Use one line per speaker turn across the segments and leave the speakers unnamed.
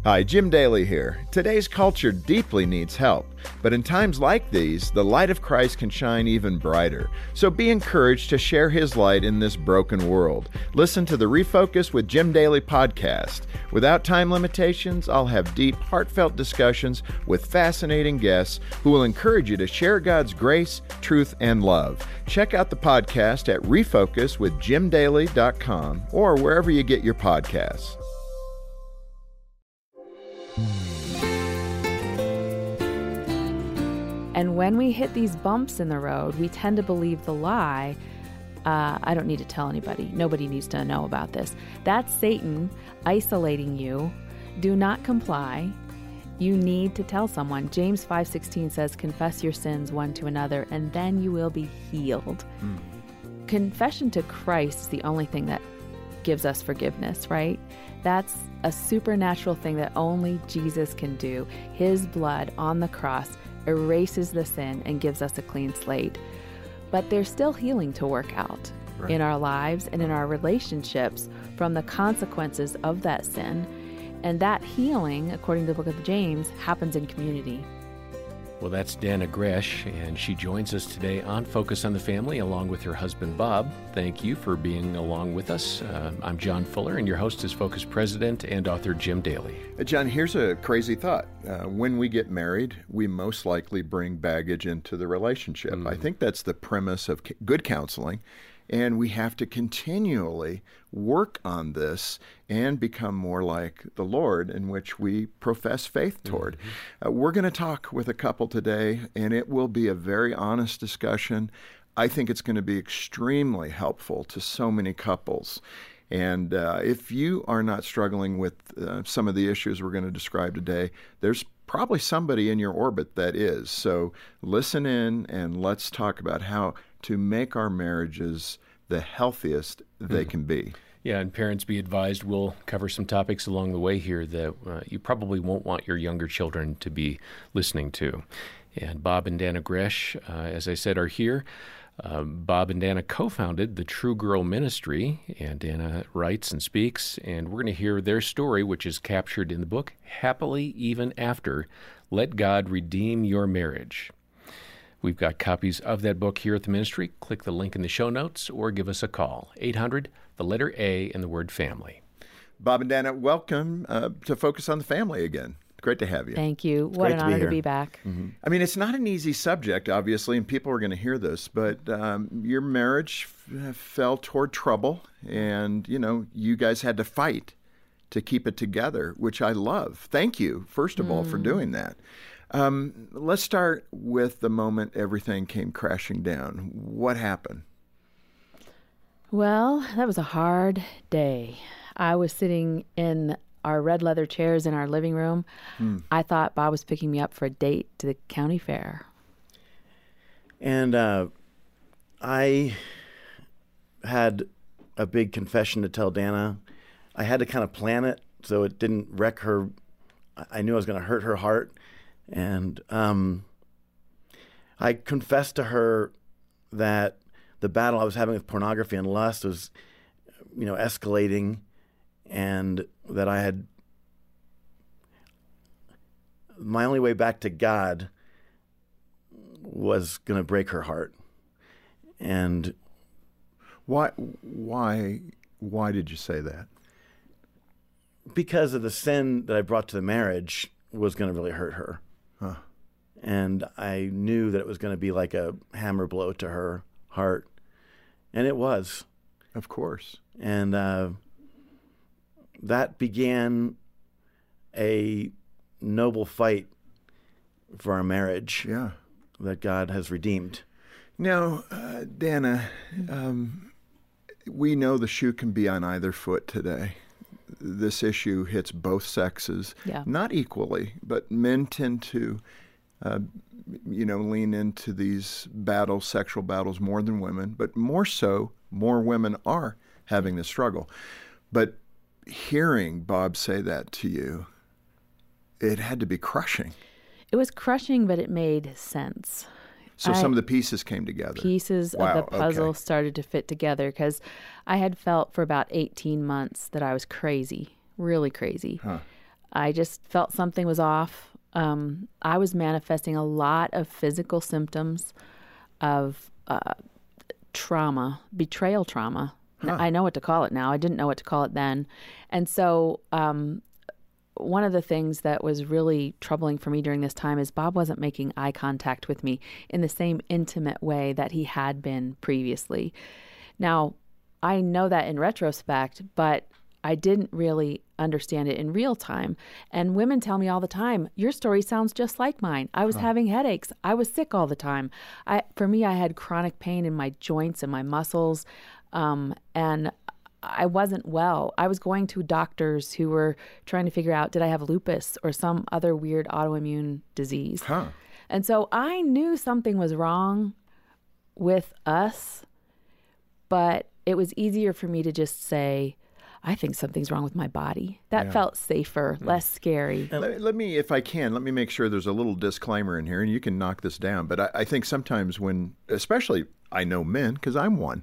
Hi, Jim Daly here. Today's culture deeply needs help, but in times like these, the light of Christ can shine even brighter. So be encouraged to share His light in this broken world. Listen to the Refocus with Jim Daly podcast. Without time limitations, I'll have deep, heartfelt discussions with fascinating guests who will encourage you to share God's grace, truth, and love. Check out the podcast at refocuswithjimdaly.com or wherever you get your podcasts.
And when we hit these bumps in the road, we tend to believe the lie. I don't need to tell anybody. Nobody needs to know about this. That's Satan isolating you. Do not comply. You need to tell someone. James 5:16 says, confess your sins one to another, and then you will be healed. Confession to Christ is the only thing that gives us forgiveness, right? That's a supernatural thing that only Jesus can do. His blood on the cross erases the sin and gives us a clean slate. But there's still healing to work out in our lives and in our relationships from the consequences of that sin. And that healing, according to the book of James, happens in community.
Well, that's Dana Gresh, and she joins us today on Focus on the Family along with her husband, Bob. Thank you for being along with us. I'm John Fuller, and your host is Focus President and author Jim Daly.
John, here's a crazy thought. When we get married, we most likely bring baggage into the relationship. I think that's the premise of good counseling. And we have to continually work on this and become more like the Lord, in which we profess faith toward. We're going to talk with a couple today, and it will be a very honest discussion. I think it's going to be extremely helpful to so many couples. And if you are not struggling with some of the issues we're going to describe today, there's probably somebody in your orbit that is. So listen in and let's talk about how to make our marriages the healthiest they can be.
Yeah, and parents, be advised, we'll cover some topics along the way here that you probably won't want your younger children to be listening to. And Bob and Dana Gresh, as I said, are here. Bob and Dana co-founded the True Girl Ministry, and Dana writes and speaks, and we're going to hear their story, which is captured in the book, Happily Even After, Let God Redeem Your Marriage. We've got copies of that book here at the ministry. Click the link in the show notes or give us a call, 800, the letter A, and the word family.
Bob and Dana, welcome to Focus on the Family again. Great to have you.
Thank you. What an honor to be back.
I mean, it's not an easy subject, obviously, and people are going to hear this, but your marriage fell toward trouble, and, you guys had to fight to keep it together, which I love. Thank you, first of all, for doing that. Let's start with the moment everything came crashing down. What happened?
Well, that was a hard day. I was sitting in our red leather chairs in our living room. I thought Bob was picking me up for a date to the county fair.
And I had a big confession to tell Dana. I had to kind of plan it so it didn't wreck her. I knew I was going to hurt her heart. And I confessed to her that the battle I was having with pornography and lust was, escalating, and that I had my only way back to God was going to break her heart. And
why did you say that?
Because of the sin that I brought to the marriage was going to really hurt her. And I knew that it was going to be like a hammer blow to her heart. And it was.
Of course.
And that began a noble fight for our marriage that God has redeemed.
Now, Dana, we know the shoe can be on either foot today. This issue hits both sexes, not equally, but men tend to lean into these battles, sexual battles, more than women, but more so, more women are having the struggle. But hearing Bob say that to you, it had to be crushing.
It was crushing, but it made sense.
So some of the pieces came together.
Pieces of the puzzle started to fit together because I had felt for about 18 months that I was crazy, really crazy. I just felt something was off. I was manifesting a lot of physical symptoms of trauma, betrayal trauma.
Huh.
I know what to call it now. I didn't know what to call it then. And so one of the things that was really troubling for me during this time is Bob wasn't making eye contact with me in the same intimate way that he had been previously. Now, I know that in retrospect, but I didn't really understand it in real time. And women tell me all the time, your story sounds just like mine. I was having headaches. I was sick all the time. For me, I had chronic pain in my joints and my muscles. And I wasn't well. I was going to doctors who were trying to figure out, did I have lupus or some other weird autoimmune disease? And so I knew something was wrong with us, but it was easier for me to just say, I think something's wrong with my body. That felt safer, less scary.
Let me, if I can, let me make sure there's a little disclaimer in here, and you can knock this down. But I think sometimes when, especially I know men, because I'm one,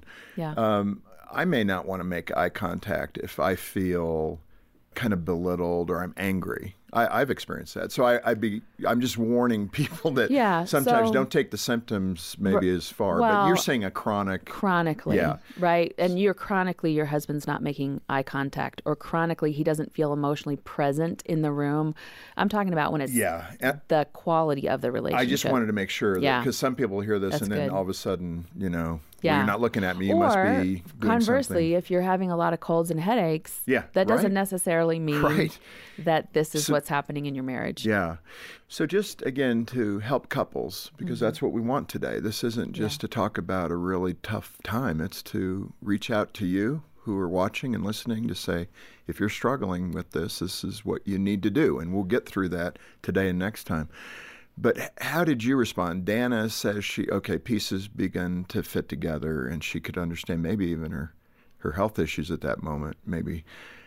I may not want to make eye contact if I feel kind of belittled or I'm angry. I've experienced that. So I'm just warning people that sometimes don't take the symptoms maybe as far. But you're saying
chronically, right? And chronically, your husband's not making eye contact, or chronically, he doesn't feel emotionally present in the room. I'm talking about when it's the quality of the relationship.
I just wanted to make sure that, because some people hear this and then all of a sudden, well, you're not looking at me, you must be doing
conversely,
something.
If you're having a lot of colds and headaches, that doesn't necessarily mean that this is what's happening in your marriage.
Yeah. So just, again, to help couples, because that's what we want today. This isn't just to talk about a really tough time. It's to reach out to you who are watching and listening to say, if you're struggling with this is what you need to do. And we'll get through that today and next time. But how did you respond? Dana says pieces began to fit together, and she could understand maybe even her health issues at that moment, maybe.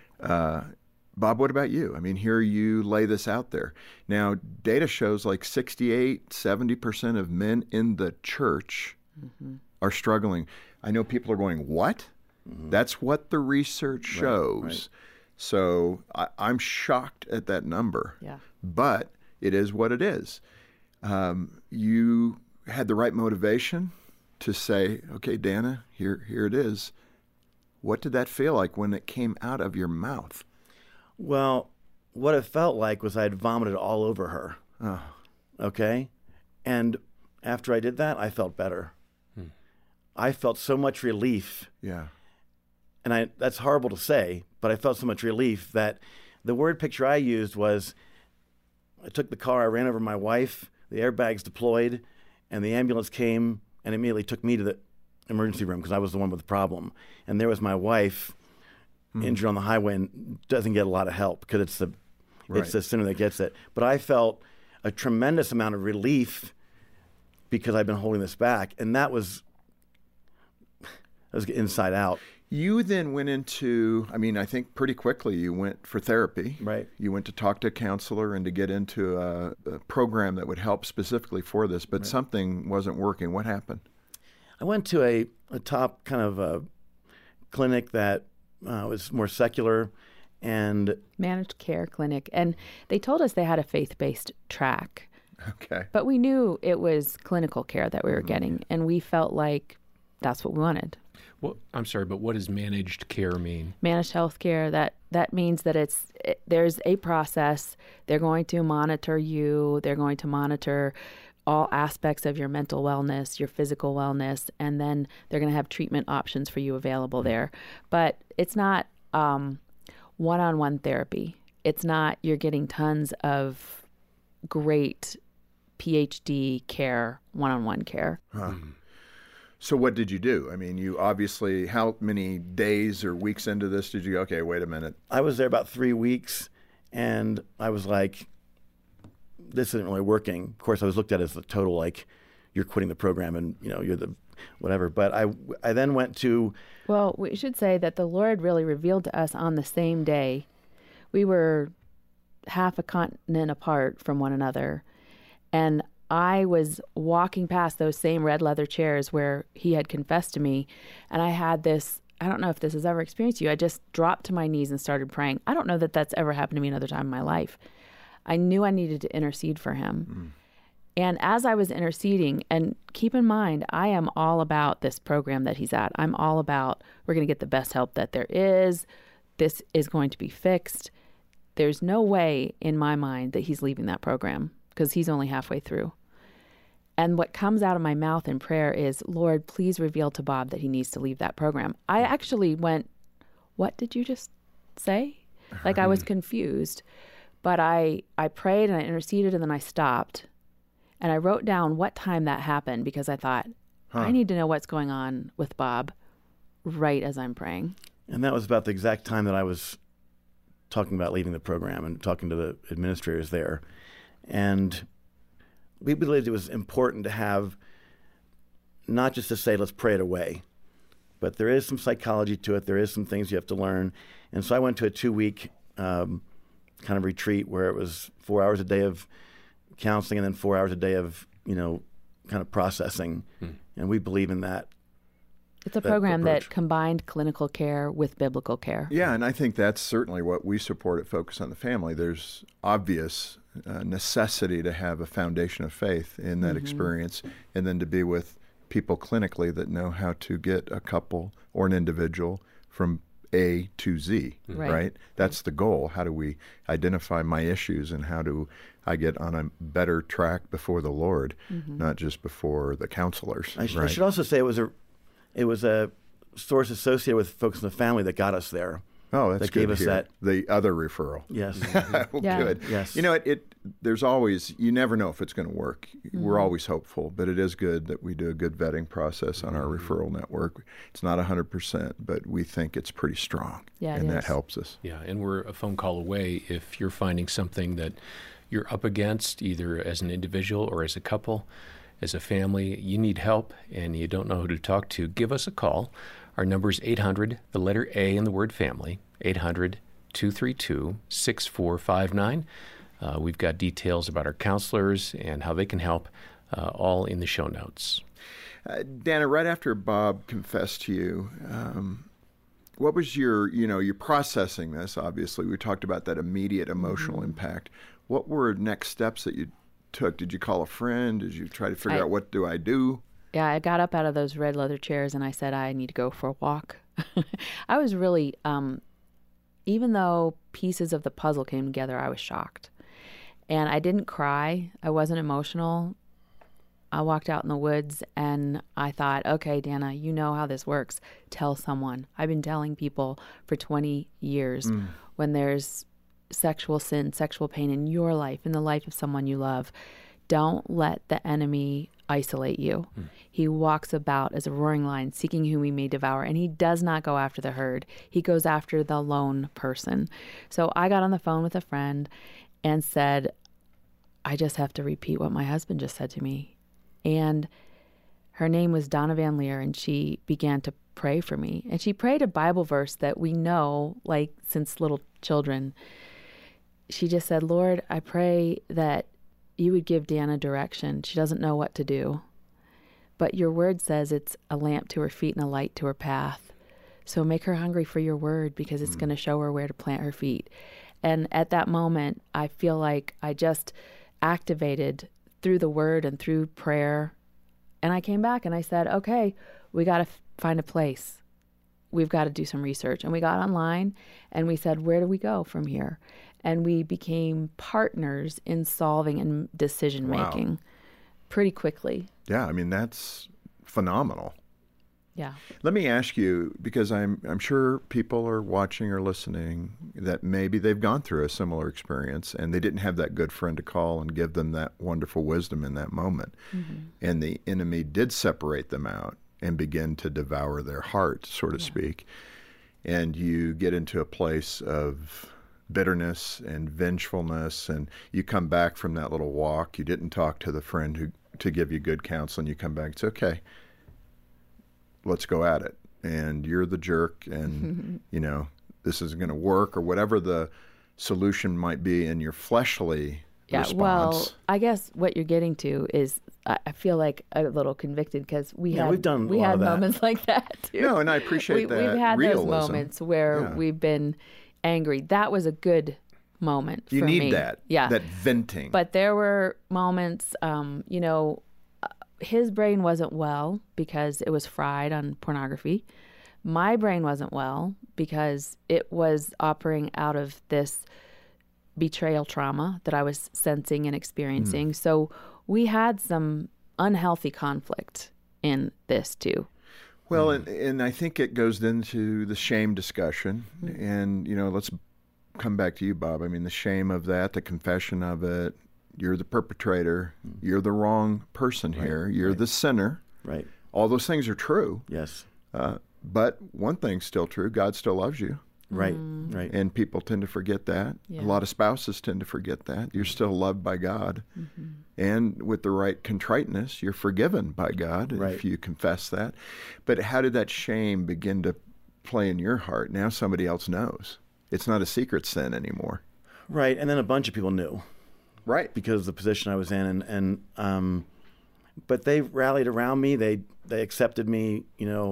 Bob, what about you? I mean, here you lay this out there. Now, data shows like 68, 70% of men in the church are struggling. I know people are going, what? That's what the research shows. Right. So I'm shocked at that number. Yeah. But it is what it is. You had the right motivation to say, okay, Dana, here it is. What did that feel like when it came out of your mouth?
Well, what it felt like was I had vomited all over her. Oh. Okay? And after I did that, I felt better. I felt so much relief. Yeah. And that's horrible to say, but I felt so much relief that the word picture I used was, I took the car, I ran over my wife, the airbags deployed, and the ambulance came and immediately took me to the emergency room because I was the one with the problem. And there was my wife injured on the highway and doesn't get a lot of help because it's the sinner that gets it. But I felt a tremendous amount of relief because I've been holding this back. And that was inside out.
You then went into, I think pretty quickly you went for therapy.
Right.
You went to talk to a counselor and to get into a program that would help specifically for this, but something wasn't working. What happened?
I went to a top kind of a clinic that was more secular and
managed care clinic. And they told us they had a faith-based track.
Okay.
But we knew it was clinical care that we were getting, and we felt like that's what we wanted.
Well, I'm sorry, but what does managed care mean?
Managed health care, that means that there's a process. They're going to monitor you. They're going to monitor all aspects of your mental wellness, your physical wellness, and then they're going to have treatment options for you available there. But it's not one-on-one therapy. It's not you're getting tons of great PhD care, one-on-one care.
Huh. So what did you do? I mean, you obviously, how many days or weeks into this did you go, okay, wait a minute?
I was there about 3 weeks, and I was like, this isn't really working. Of course, I was looked at as the total, like, you're quitting the program and, you're the whatever. But I then went to...
Well, we should say that the Lord really revealed to us on the same day. We were half a continent apart from one another, and I was walking past those same red leather chairs where he had confessed to me, and I had this I don't know if this has ever experienced you. I just dropped to my knees and started praying. I don't know that that's ever happened to me another time in my life. I knew I needed to intercede for him. And as I was interceding, and keep in mind, I am all about this program that he's at. I'm all about, we're going to get the best help that there is. This is going to be fixed. There's no way in my mind that he's leaving that program because he's only halfway through. And what comes out of my mouth in prayer is, Lord, please reveal to Bob that he needs to leave that program. I actually went, what did you just say? Like I was confused. But I prayed and I interceded and then I stopped. And I wrote down what time that happened because I thought, I need to know what's going on with Bob right as I'm praying.
And that was about the exact time that I was talking about leaving the program and talking to the administrators there. And we believed it was important to have, not just to say, let's pray it away, but there is some psychology to it. There is some things you have to learn. And so I went to a 2-week kind of retreat where it was 4 hours a day of counseling and then 4 hours a day of, kind of processing. And we believe in that.
It's a program that combined clinical care with biblical care.
Yeah, and I think that's certainly what we support at Focus on the Family. There's obvious necessity to have a foundation of faith in that experience, and then to be with people clinically that know how to get a couple or an individual from A to Z, right? That's the goal. How do we identify my issues and how do I get on a better track before the Lord, not just before the counselors?
I should also say it was a source associated with Focus on the Family that got us there.
Oh, that's
that
good
gave
to
us
hear.
that.
The other referral.
Yes.
Good.
Yes.
There's always, you never know if it's going to work. We're always hopeful, but it is good that we do a good vetting process on our referral network. It's not 100%, but we think it's pretty strong.
Yeah,
and that helps us.
Yeah, and we're a phone call away if you're finding something that you're up against, either as an individual or as a couple, as a family. You need help and you don't know who to talk to. Give us a call. Our number is 800, the letter A in the word family, 800-232-6459. We've got details about our counselors and how they can help, all in the show notes.
Dana, right after Bob confessed to you, what was you're processing this, obviously. We talked about that immediate emotional impact. What were next steps that you took? Did you call a friend? Did you try to figure out what do I do?
Yeah, I got up out of those red leather chairs and I said, I need to go for a walk. I was really, even though pieces of the puzzle came together, I was shocked. And I didn't cry. I wasn't emotional. I walked out in the woods and I thought, okay, Dana, you know how this works. Tell someone. I've been telling people for 20 years when there's sexual sin, sexual pain in your life, in the life of someone you love, don't let the enemy isolate you. He walks about as a roaring lion, seeking whom he may devour, and he does not go after the herd. He goes after the lone person. So I got on the phone with a friend and said, I just have to repeat what my husband just said to me. And her name was Donna Van Leer, and she began to pray for me. And she prayed a Bible verse that we know, like, since little children. She just said, Lord, I pray that you would give Dana direction. She doesn't know what to do. But your word says it's a lamp to her feet and a light to her path. So make her hungry for your word because it's going to show her where to plant her feet. And at that moment, I feel like I just activated through the word and through prayer. And I came back and I said, okay, we got to find a place. We've got to do some research. And we got online and we said, where do we go from here? And we became partners in solving and decision-making pretty quickly.
Yeah, I mean, that's phenomenal.
Yeah.
Let me ask you, because I'm sure people are watching or listening that maybe they've gone through a similar experience and they didn't have that good friend to call and give them that wonderful wisdom in that moment. And the enemy did separate them out and begin to devour their heart, so to speak. And you get into a place of bitterness and vengefulness, and you come back from that little walk. You didn't talk to the friend who to give you good counsel, and you come back. It's okay. Let's go at it. And you're the jerk, and this isn't going to work, or whatever the solution might be in your fleshly response.
Well, I guess what you're getting to is I feel like a little convicted because we had
we've done a lot of that.
moments like that too.
No, and I appreciate that
We've had
realism.
those moments where
Yeah.
we've been angry. That was a good moment
You
for
need
me.
that.
Yeah.
That venting.
But there were moments, his brain wasn't well because it was fried on pornography. My brain wasn't well because it was operating out of this betrayal trauma that I was sensing and experiencing. So we had some unhealthy conflict in this too.
Well, and I think it goes into the shame discussion. And, let's come back to you, Bob. I mean, the shame of that, the confession of it. You're the perpetrator. You're the wrong person here. You're the sinner.
Right.
All those things are true.
Yes.
But one thing's still true. God still loves you.
Right. Right.
And people tend to forget that.
Yeah.
A lot of spouses tend to forget that. You're still loved by God. And with the right contriteness, you're forgiven by God if you confess that. But how did that shame begin to play in your heart? Now somebody else knows. It's not a secret sin anymore.
Right. And then a bunch of people knew.
Right.
Because of the position I was in. And but they rallied around me. They accepted me,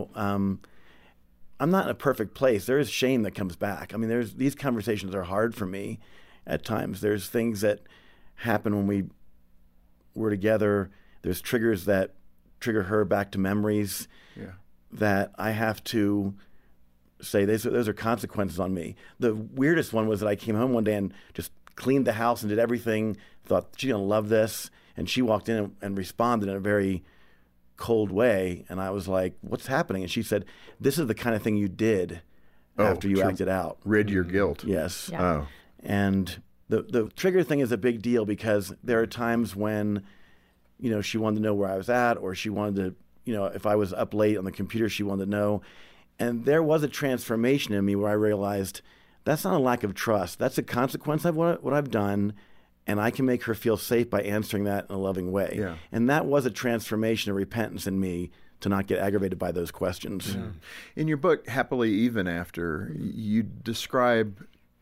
I'm not in a perfect place. There is shame that comes back. I mean, these conversations are hard for me at times. There's things that happen when we were together. There's triggers that trigger her back to memories that I have to say, those are consequences on me. The weirdest one was that I came home one day and just cleaned the house and did everything, thought she's going to love this. And she walked in and responded in a very cold way, and I was like, what's happening? And she said, this is the kind of thing you did after you acted out.
Rid your guilt.
Yes.
Yeah.
Oh.
And the trigger thing is a big deal because there are times when, she wanted to know where I was at, or she wanted to, if I was up late on the computer, she wanted to know. And there was a transformation in me where I realized that's not a lack of trust. That's a consequence of what I've done. And I can make her feel safe by answering that in a loving way.
Yeah.
And that was a transformation of repentance in me to not get aggravated by those questions.
Yeah. In your book, Happily Even After, you describe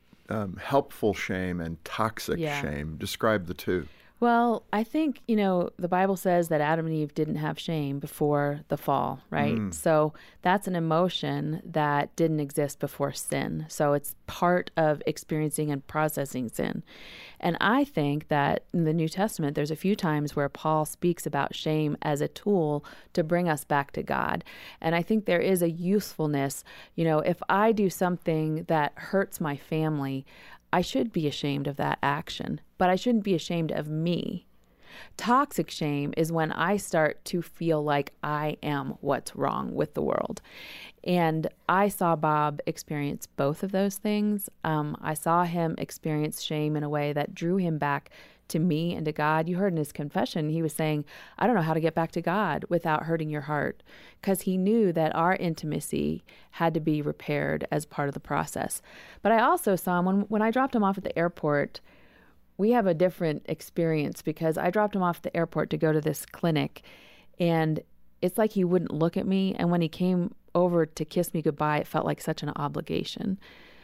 helpful shame and toxic shame. Describe the two.
Well, I think, the Bible says that Adam and Eve didn't have shame before the fall, right? So that's an emotion that didn't exist before sin. So it's part of experiencing and processing sin. And I think that in the New Testament, there's a few times where Paul speaks about shame as a tool to bring us back to God. And I think there is a usefulness. If I do something that hurts my family, I should be ashamed of that action, but I shouldn't be ashamed of me. Toxic shame is when I start to feel like I am what's wrong with the world. And I saw Bob experience both of those things. I saw him experience shame in a way that drew him back to me and to God. You heard in his confession, he was saying, I don't know how to get back to God without hurting your heart, because he knew that our intimacy had to be repaired as part of the process. But I also saw him when I dropped him off at the airport. We have a different experience because I dropped him off at the airport to go to this clinic, and it's like he wouldn't look at me. And when he came over to kiss me goodbye, it felt like such an obligation.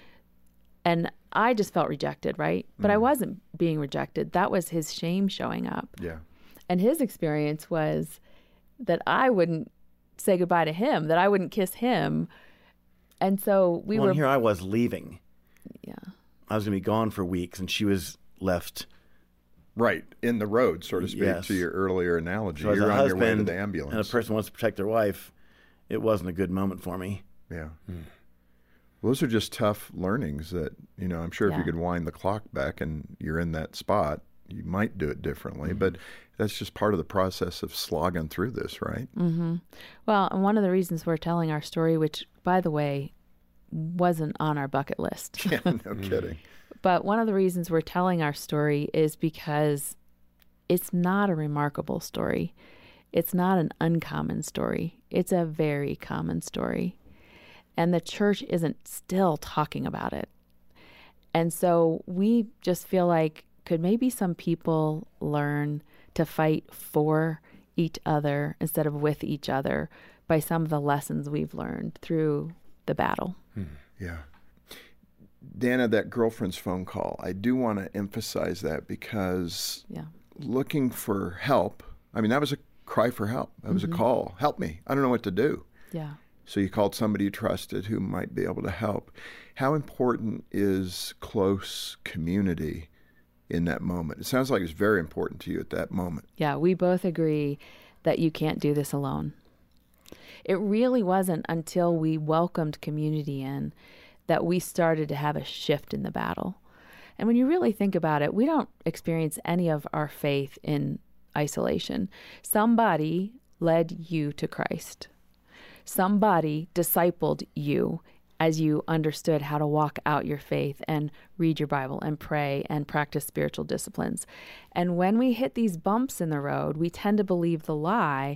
And I just felt rejected, right? But I wasn't being rejected. That was his shame showing up.
Yeah.
And his experience was that I wouldn't say goodbye to him, that I wouldn't kiss him. And so we were...
And here I was leaving.
Yeah.
I was going to be gone for weeks, and she was left.
Right. In the road, so to speak,
Yes.
to your earlier analogy.
So as
You're
a
on your way to
husband
the ambulance.
and a person wants to protect their wife, it wasn't a good moment for me.
Yeah. Those are just tough learnings that, I'm sure if you
Yeah.
could wind the clock back and you're in that spot, you might do it differently. But that's just part of the process of slogging through this, right?
Well, and one of the reasons we're telling our story, which, by the way, wasn't on our bucket list.
Yeah, no kidding.
But one of the reasons we're telling our story is because it's not a remarkable story. It's not an uncommon story. It's a very common story. And the church isn't still talking about it. And so we just feel like, could maybe some people learn to fight for each other instead of with each other by some of the lessons we've learned through the battle?
Yeah. Dana, that girlfriend's phone call, I do want to emphasize that because looking for help I mean, that was a cry for help. That was a call. Help me. I don't know what to do.
Yeah.
So you called somebody you trusted who might be able to help. How important is close community in that moment? It sounds like it's very important to you at that moment.
Yeah, we both agree that you can't do this alone. It really wasn't until we welcomed community in that we started to have a shift in the battle. And when you really think about it, we don't experience any of our faith in isolation. Somebody led you to Christ. Somebody discipled you as you understood how to walk out your faith and read your Bible and pray and practice spiritual disciplines. And when we hit these bumps in the road, we tend to believe the lie,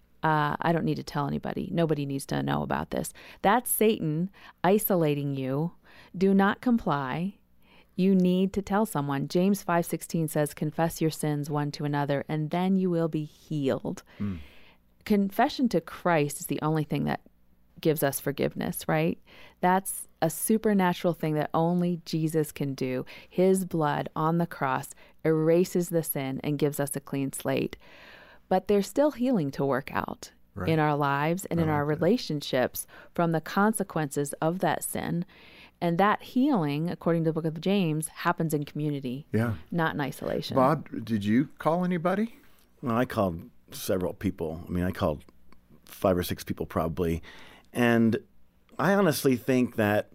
I don't need to tell anybody. Nobody needs to know about this. That's Satan isolating you. Do not comply. You need to tell someone. James 5:16 says, confess your sins one to another, and then you will be healed. Confession to Christ is the only thing that gives us forgiveness, right? That's a supernatural thing that only Jesus can do. His blood on the cross erases the sin and gives us a clean slate. But there's still healing to work out in our lives and in our relationships from the consequences of that sin. And that healing, according to the book of James, happens in community, not in isolation.
Bob, did you call anybody?
Well, I called several people. I mean, I called 5 or 6 people probably. And I honestly think that,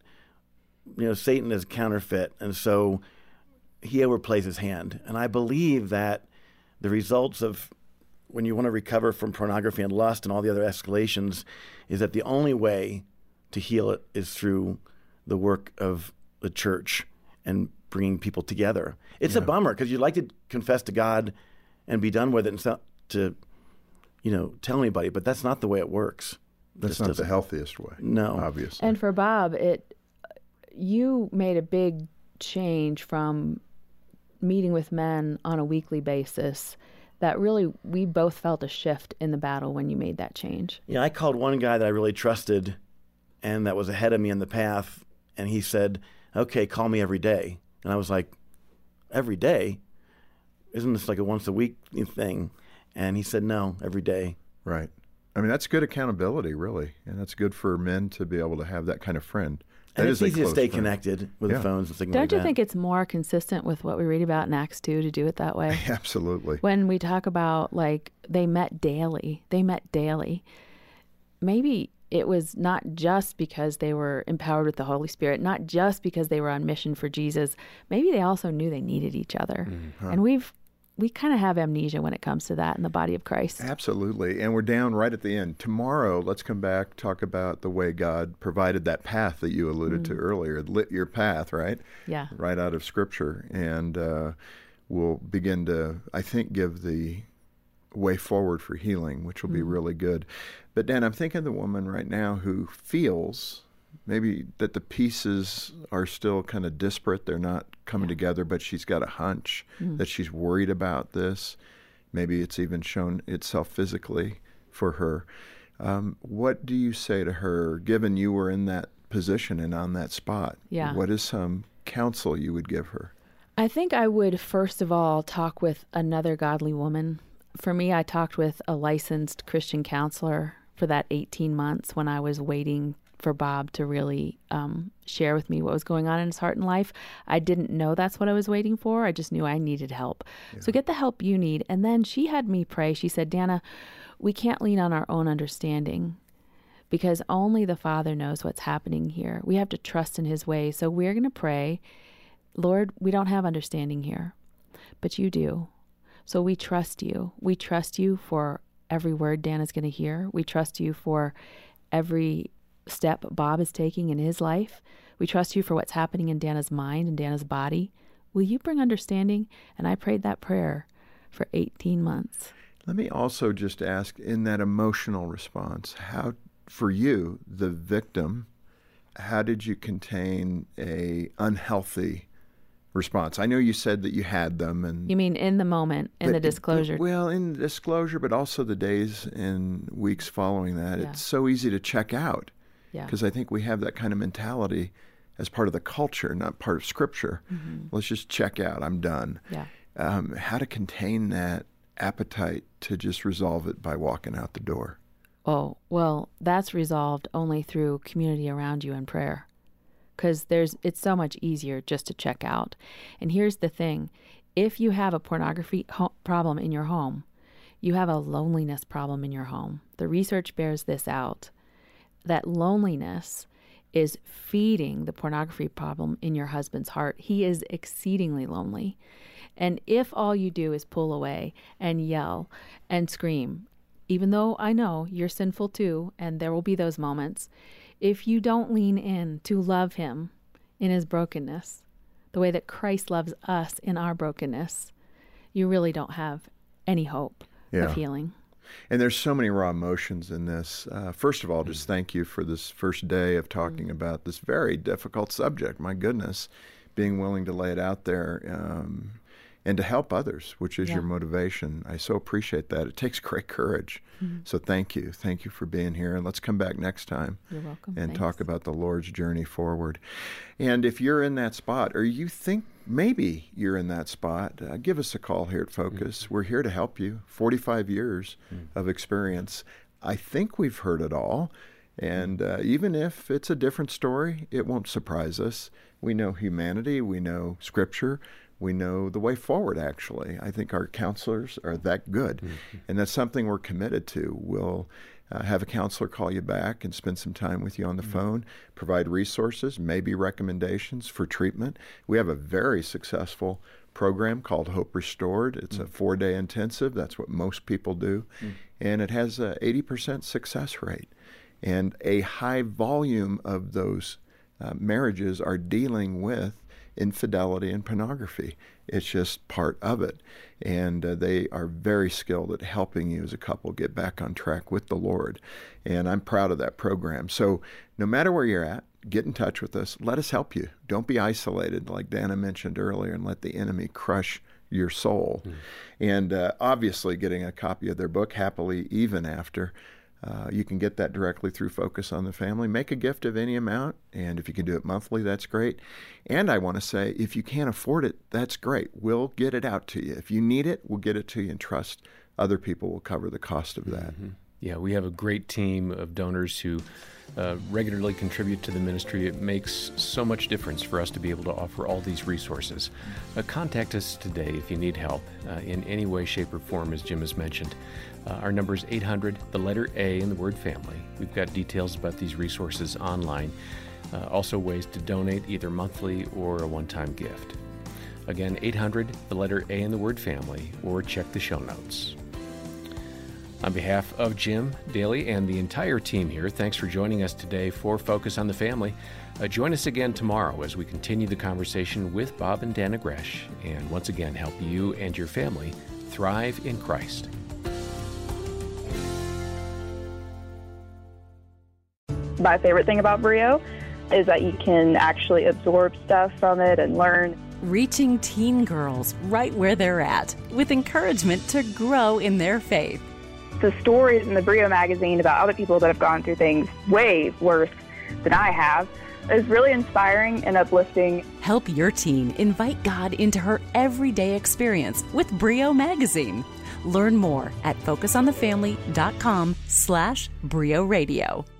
Satan is counterfeit. And so he overplays his hand. And I believe that the results of when you want to recover from pornography and lust and all the other escalations is that the only way to heal it is through the work of the church and bringing people together. It's a bummer because you'd like to confess to God and be done with it and not to, tell anybody, but that's not the way it works.
That's not the healthiest way.
No.
Obviously.
And for Bob, you made a big change from meeting with men on a weekly basis that really we both felt a shift in the battle when you made that change.
Yeah, I called one guy that I really trusted and that was ahead of me in the path, and he said, okay, call me every day. And I was like, every day? Isn't this like a once a week thing? And he said, no, every day.
Right. I mean, that's good accountability, really. And that's good for men to be able to have that kind of friend.
And it's easy to stay connected with the phones and things like that.
Don't you think it's more consistent with what we read about in Acts 2 to do it that way?
Absolutely.
When we talk about, they met daily. Maybe it was not just because they were empowered with the Holy Spirit, not just because they were on mission for Jesus. Maybe they also knew they needed each other. And we kind of have amnesia when it comes to that in the body of Christ.
Absolutely. And we're down right at the end. Tomorrow, let's come back, talk about the way God provided that path that you alluded to earlier, lit your path, right?
Yeah.
Right out of Scripture. And we'll begin to, I think, give the way forward for healing, which will be really good. But Dan, I'm thinking of the woman right now who feels maybe that the pieces are still kind of disparate. They're not coming together, but she's got a hunch that she's worried about this. Maybe it's even shown itself physically for her. What do you say to her, given you were in that position and on that spot?
Yeah.
What is some counsel you would give her?
I think I would, first of all, talk with another godly woman. For me, I talked with a licensed Christian counselor for that 18 months when I was waiting for Bob to really share with me what was going on in his heart and life. I didn't know that's what I was waiting for. I just knew I needed help. So get the help you need. And then she had me pray. She said, Dana, we can't lean on our own understanding because only the Father knows what's happening here. We have to trust in his ways. So we're going to pray, Lord, we don't have understanding here, but you do. So we trust you. We trust you for every word Dana's going to hear. We trust you for every step Bob is taking in his life. We trust you for what's happening in Dana's mind and Dana's body. Will you bring understanding? And I prayed that prayer for 18 months.
Let me also just ask, in that emotional response, how, for you, the victim, how did you contain a unhealthy response? I know you said that you had them. And
you mean in the moment, in the disclosure?
Well, in the disclosure, but also the days and weeks following that. It's so easy to check out. Because I think we have that kind of mentality as part of the culture, not part of Scripture. Let's just check out. I'm done. How to contain that appetite to just resolve it by walking out the door?
Oh, well, that's resolved only through community around you and prayer. Because it's so much easier just to check out. And here's the thing. If you have a pornography problem in your home, you have a loneliness problem in your home. The research bears this out, that loneliness is feeding the pornography problem in your husband's heart. He is exceedingly lonely. And if all you do is pull away and yell and scream, even though I know you're sinful too, and there will be those moments, if you don't lean in to love him in his brokenness, the way that Christ loves us in our brokenness, you really don't have any hope of healing.
And there's so many raw emotions in this. First of all, just thank you for this first day of talking about this very difficult subject. My goodness, being willing to lay it out there and to help others, which is your motivation. I so appreciate that. It takes great courage. So thank you. Thank you for being here. And let's come back next time.
You're welcome.
And talk about the Lord's journey forward. And if you're in that spot, or you think maybe you're in that spot, give us a call here at Focus. We're here to help you. 45 years of experience. I think we've heard it all. And even if it's a different story, it won't surprise us. We know humanity. We know Scripture. We know the way forward, actually. I think our counselors are that good. And that's something we're committed to. We'll have a counselor call you back and spend some time with you on the phone, provide resources, maybe recommendations for treatment. We have a very successful program called Hope Restored. It's a 4-day intensive. That's what most people do. And it has an 80% success rate. And a high volume of those marriages are dealing with infidelity and pornography. It's just part of it. And they are very skilled at helping you as a couple get back on track with the Lord. And I'm proud of that program. So no matter where you're at, get in touch with us. Let us help you. Don't be isolated, like Dana mentioned earlier, and let the enemy crush your soul. And obviously getting a copy of their book, Happily Even After, you can get that directly through Focus on the Family. Make a gift of any amount, and if you can do it monthly, that's great. And I want to say, if you can't afford it, that's great. We'll get it out to you. If you need it, we'll get it to you, and trust other people will cover the cost of that.
Yeah, we have a great team of donors who regularly contribute to the ministry. It makes so much difference for us to be able to offer all these resources. Contact us today if you need help in any way, shape, or form, as Jim has mentioned. Our number is 800, the letter A in the word family. We've got details about these resources online. Also ways to donate either monthly or a one-time gift. Again, 800, the letter A in the word family, or check the show notes. On behalf of Jim Daly and the entire team here, thanks for joining us today for Focus on the Family. Join us again tomorrow as we continue the conversation with Bob and Dana Gresh, and once again help you and your family thrive in Christ.
My favorite thing about Brio is that you can actually absorb stuff from it and learn.
Reaching teen girls right where they're at, with encouragement to grow in their faith.
The stories in the Brio magazine about other people that have gone through things way worse than I have is really inspiring and uplifting.
Help your teen invite God into her everyday experience with Brio magazine. Learn more at focusonthefamily.com/Brio Radio.